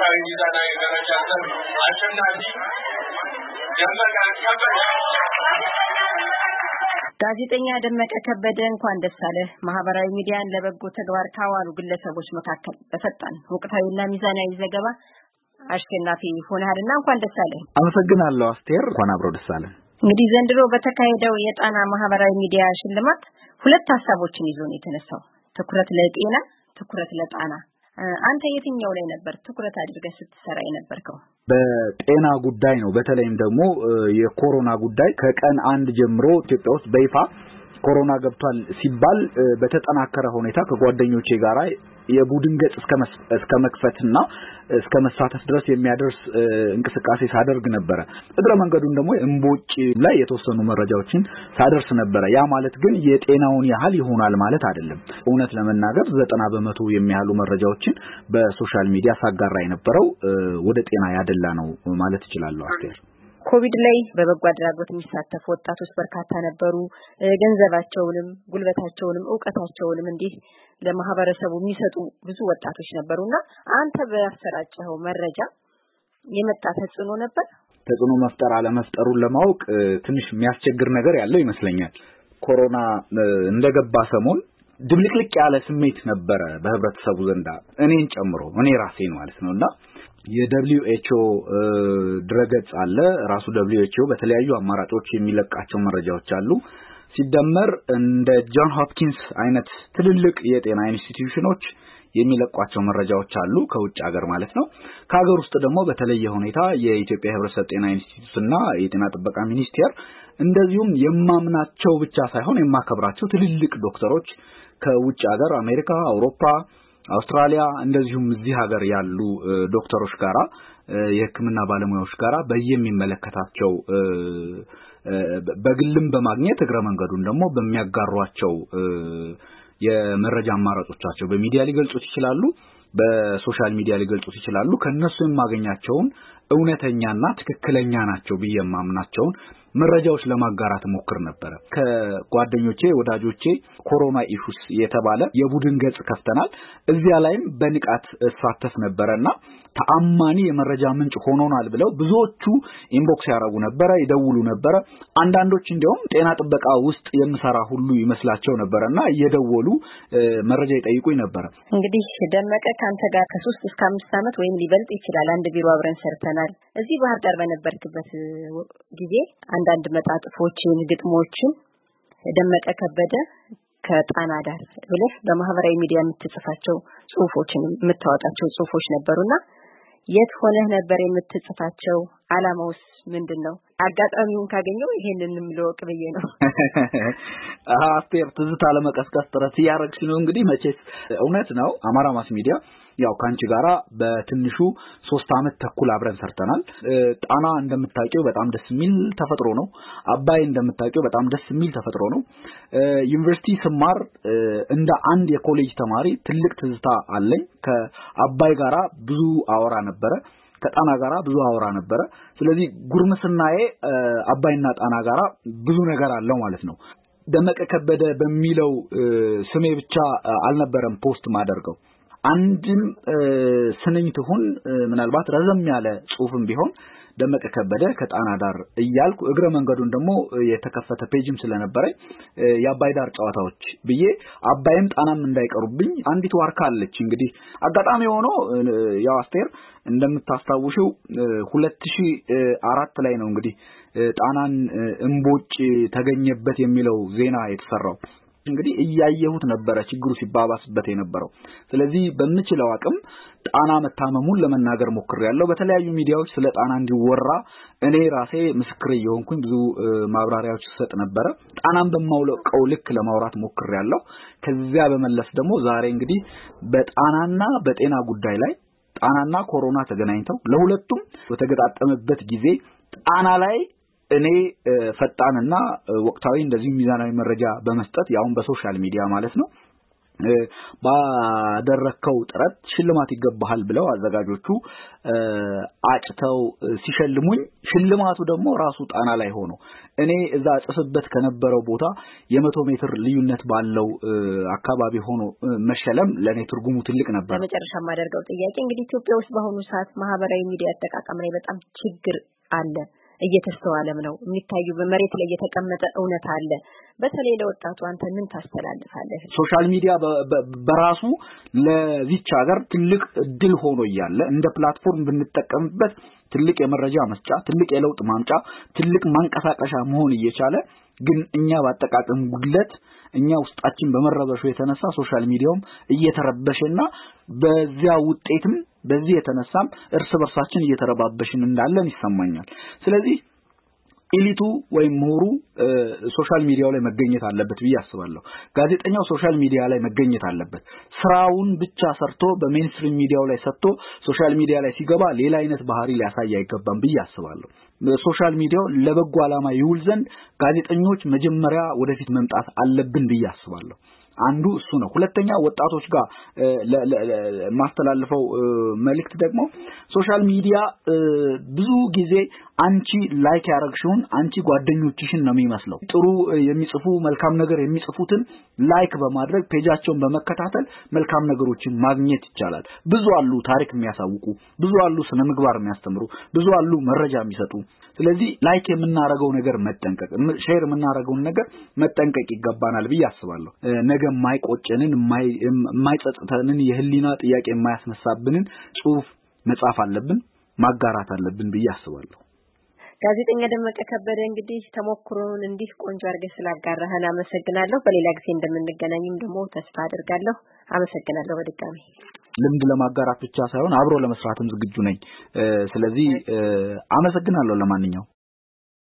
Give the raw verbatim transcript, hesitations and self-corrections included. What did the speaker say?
ማህበራዊ ሚዛናዊ መረጃ ዘርፍ አሸናፊ ደመቀ ከበደ ጋዜጠኛ ደመቀ ከበደ እንኳን ደስ አለህ። ማህበራዊ ሚዲያን ለበጎ ተግባር ካዋሉ ግለሰቦች መካከል በፈጣን ወቅታዊና ሚዛናዊ ዘገባ አሸናፊ ሆነሃልና እንኳን ደስ አለህ። አመሰግናለሁ አስቴር። እንኳን አብሮ ደስ አለን። እንግዲህ ዘንድሮ በተካሄደው የጣና ማህበራዊ ሚዲያ ሽልማት ሁለት ሐሳቦችን ይዞ ነው የተነሳው። ትኩረት ለጤና፣ ትኩረት ለጣና። አንተ የትኛው ላይ ነበር ትኩረት አድርገህ ስትሰራ የነበርከው? በጤና ጉዳይ ነው። በተለይም ደግሞ የኮሮና ጉዳይ ከቀን አንድ ጀምሮ ኢትዮጵያ ውስጥ በይፋ ኮሮና ገብቷል ሲባል በተጠናከረ ሁኔታ ከጓደኞቼ ጋራ የቡድን ገጽ እስከ መክፈትና እስከ መሳተፍ ድረስ የሚያደርስ እንቅስቃሴ ሳደርግ ነበር። እግረ መንገዱን ደግሞ እምቦጭ ላይ የተወሰኑ መረጃዎችን ሳደርስ ነበር። ያ ማለት ግን የጤናውን ያህል ይሆናል ማለት አይደለም። እውነት ለመናገር ዘጠና በመቶ የሚያህሉ መረጃዎችን በሶሻል ሚዲያ ሳጋራ የነበረው ወደ ጤና ያደላ ነው ማለት እችላለሁ አስቴር። ኮቪድ ላይ በበጎ አድራጎት የሚሳተፉ ወጣቶች በርካታ ነበሩ። ገንዘባቸውንም ጉልበታቸውንም ዕውቀታቸውንም እንዲህ ለማህበረሰቡ የሚሰጡ ብዙ ወጣቶች ነበሩና አንተ በአሰራጨው መረጃ የመጣ ተጽዕኖ ነበር? ተጽዕኖ መፍጠር አለ መፍጠሩን ለማወቅ ትንሽ የሚያስቸግር ነገር ያለው ይመስለኛል። ኮሮና እንደገባ ሰሞን ድብልቅልቅ ያለ ስሜት ነበር በህብረተሰቡ ዘንዳ እኔን ጨምሮ እኔ ራሴን ማለት ነውና የደብሊው ኤች ኦ ድረገጽ አለ። ራሱ ደብሊው ኤች ኦ በተለያዩ አማራጮች የሚለቃቸው መረጃዎች አሉ። ሲደመር እንደ ጆን ሆፕኪንስ አይነት ትልልቅ የጤና ኢንስቲትዩሽኖች የሚለቋቸው መረጃዎች አሉ ከውጭ ሀገር ማለት ነው። ከሀገር ውስጥ ደግሞ በተለየ ሁኔታ የኢትዮጵያ ህብረተሰብ ጤና ኢንስቲትዩትና የጤና ጥበቃ ሚኒስቴር እንደዚሁም የማምናቸው ብቻ ሳይሆን የማከብራቸው ትልልቅ ዶክተሮች ከውጭ ሀገር አሜሪካ፣ አውሮፓ፣ አውስትራሊያ እንደዚሁም እዚህ ሀገር ያሉ ዶክተሮች ጋራ የህክምና ባለሙያዎች ጋራ በየሚመለከታቸው በግልም በማግኘት እግረ መንገዱን ደግሞ በሚያጋሯቸው የመረጃ አማራጮቻቸው በሚዲያ ሊገልጹት ይችላሉ፣ በሶሻል ሚዲያ ሊገልጹት ይችላሉ። ከነሱ የማገኛቸውን እውነተኛና ትክክለኛ ናቸው በየማምናቸውን መረጃዎች ለማጋራት ሞክር ነበር። ከጓደኞቼ ወዳጆቼ ኮሮና ኢሹስ የተባለ የቡድን ገጽ ከፍተናል። እዚያ ላይም በንቃት እሳተፍ ነበርና ተአማኒ የመረጃ ምንጭ ሆኖናል ብለው ብዙዎቹ ኢንቦክስ ያረጉ ነበር፣ ይደውሉ ነበር። አንዳንዶች እንደውም ጤና ጥበቃ ውስጥ የምሰራ ሁሉ ይመስላቸው ነበርና እየደወሉ መረጃ ይጠይቁኝ ነበር። እንግዲህ ደመቀ ካንተ ጋር ከሶስት እስከ አምስት ዓመት ወይም ሊበልጥ ይችላል አንድ ቢሮ አብረን ሰርተናል። እዚህ ባህር ዳር በነበርክበት ጊዜ አንዳንድ መጣጥፎችን ግጥሞችን ደመቀ ከበደ ከጣና ዳር ብለህ በማህበራዊ ሚዲያ የምትጽፋቸው ጽሁፎችን የምታወጣቸው ጽሁፎች ነበሩና የት ሆነህ ነበር የምትጽፋቸው? አላማውስ ምንድነው? አጋጣሚውን ካገኘው ይሄንንም ልወቅ ብዬ ነው። አስቴር ትዝታ ለመቀስቀስ ጥረት ያረግሽ ነው። እንግዲህ መቼስ እውነት ነው አማራ ማስ ሚዲያ ያው ካንቺ ጋራ በትንሹ ሶስት አመት ተኩል አብረን ሰርተናል። ጣና እንደምታውቂው በጣም ደስ የሚል ተፈጥሮ ነው። አባይ እንደምታውቂው በጣም ደስ የሚል ተፈጥሮ ነው። ዩኒቨርሲቲ ስማር እንደ አንድ የኮሌጅ ተማሪ ትልቅ ትዝታ አለኝ። ከአባይ ጋራ ብዙ አወራ ነበር፣ ከጣና ጋራ ብዙ አወራ ነበር። ስለዚህ ጉርምስናዬ አባይና ጣና ጋራ ብዙ ነገር አለው ማለት ነው። ደመቀ ከበደ በሚለው ስሜ ብቻ አልነበረም ፖስት ማደርገው። አንድም ስንኝ ትሁን ምናልባት ረዘም ያለ ጽሁፍም ቢሆን ደመቀ ከበደ ከጣና ዳር እያልኩ እግረ መንገዱን ደግሞ የተከፈተ ፔጅም ስለነበረ የአባይ ዳር ጨዋታዎች ብዬ አባይም ጣናም እንዳይቀሩብኝ አንዲት ዋርካ አለች። እንግዲህ አጋጣሚ ሆኖ ያው አስቴር እንደምታስታውሽው ሁለት ሺህ አራት ላይ ነው እንግዲህ ጣናን እምቦጭ ተገኘበት የሚለው ዜና የተሰራው። እንግዲህ እያየሁት ነበር ችግሩ ሲባባስበት የነበረው። ስለዚህ በመችለው አቅም ጣና መታመሙን ለመናገር ሞክሬያለሁ። በተለያዩ ሚዲያዎች ስለ ጣና እንዲወራ እኔ ራሴ ምስክር የሆንኩኝ ብዙ ማብራሪያዎች ሰጥ ነበር። ጣናን በማውለቀው ልክ ለማውራት ሞክሬያለሁ። ከዚያ በመለስ ደግሞ ዛሬ እንግዲህ በጣናና በጤና ጉዳይ ላይ ጣናና ኮሮና ተገናኝተው ለሁለቱም በተገጣጠመበት ጊዜ ጣና ላይ እኔ ፈጣንና ወቅታዊ እንደዚህ ሚዛናዊ መረጃ በመስጠት ያውን በሶሻል ሚዲያ ማለት ነው ባደረከው ጥረት ሽልማት ይገባሃል ብለው አዘጋጆቹ አጭተው ሲሸልሙኝ ሽልማቱ ደግሞ ራሱ ጣና ላይ ሆኖ እኔ እዛ ጽፍበት ከነበረው ቦታ የመቶ ሜትር ልዩነት ባለው አካባቢ ሆኖ መሸለም ለኔ ትርጉሙ ትልቅ ነበር። ለመጨረሻ ማደርገው ጥያቄ እንግዲህ ኢትዮጵያ ውስጥ በአሁኑ ሰዓት ማህበራዊ ሚዲያ አጠቃቀም ላይ በጣም ችግር አለ እየተስተዋለም ነው የሚታዩ በመሬት ላይ የተቀመጠ እውነት አለ። በተለይ ለወጣቱ አንተ ምን ታስተላልፋለህ? ሶሻል ሚዲያ በራሱ ለዚች ሀገር ትልቅ ድል ሆኖ ይያለ እንደ ፕላትፎርም ብንጠቀምበት ትልቅ የመረጃ መስጫ ትልቅ የለውጥ ማምጫ ትልቅ ማንቀሳቀሻ መሆን እየቻለ ግን እኛ ባጠቃቀም ጉድለት እኛ ውስጣችን በመረበሹ የተነሳ ሶሻል ሚዲያውም እየተረበሸና በዚያ ውጤትም በዚህ የተነሳም እርስ በርሳችን እየተረባበሽን እንዳለን ይሰማኛል። ስለዚህ ኢሊቱ ወይ ምሁሩ ሶሻል ሚዲያው ላይ መገኘት አለበት ብዬ አስባለሁ። ጋዜጠኛው ሶሻል ሚዲያ ላይ መገኘት አለበት። ስራውን ብቻ ሰርቶ በሜንስትሪም ሚዲያው ላይ ሰጥቶ ሶሻል ሚዲያ ላይ ሲገባ ሌላ አይነት ባህሪ ሊያሳይ አይገባም ብዬ አስባለሁ። ሶሻል ሚዲያው ለበጎ ዓላማ ይውል ዘንድ ጋዜጠኞች መጀመሪያ ወደፊት መምጣት አለብን ብዬ አስባለሁ። አንዱ እሱ ነው። ሁለተኛ ወጣቶች ጋር ማስተላለፈው መልእክት ደግሞ ሶሻል ሚዲያ ብዙ ጊዜ አንቺ ላይክ ያረግሽውን አንቺ ጓደኞችሽን ነው የሚመስለው። ጥሩ የሚጽፉ መልካም ነገር የሚጽፉትን ላይክ በማድረግ ፔጃቸውን በመከታተል መልካም ነገሮችን ማግኘት ይቻላል። ብዙ አሉ ታሪክ የሚያሳውቁ፣ ብዙ አሉ ስነ ምግባር የሚያስተምሩ፣ ብዙ አሉ መረጃ የሚሰጡ። ስለዚህ ላይክ የምናረገው ነገር መጠንቀቅ፣ ሼር የምናረገው ነገር መጠንቀቅ ይገባናል ብዬ አስባለሁ። ነገ ማይቆጨንን ማይጸጽተንን የህሊና ጥያቄ የማያስነሳብንን ጽሁፍ መጻፍ አለብን፣ ማጋራት አለብን ብዬ አስባለሁ። ጋዜጠኛ ደመቀ ከበደ እንግዲህ ተሞክሮን እንዲህ ቆንጆ አድርገህ ስላጋራህን አመሰግናለሁ። በሌላ ጊዜ እንደምንገናኝም ደግሞ ተስፋ አደርጋለሁ። አመሰግናለሁ በድጋሚ። ልምድ ለማጋራት ብቻ ሳይሆን አብሮ ለመስራትም ዝግጁ ነኝ። ስለዚህ አመሰግናለሁ ለማንኛውም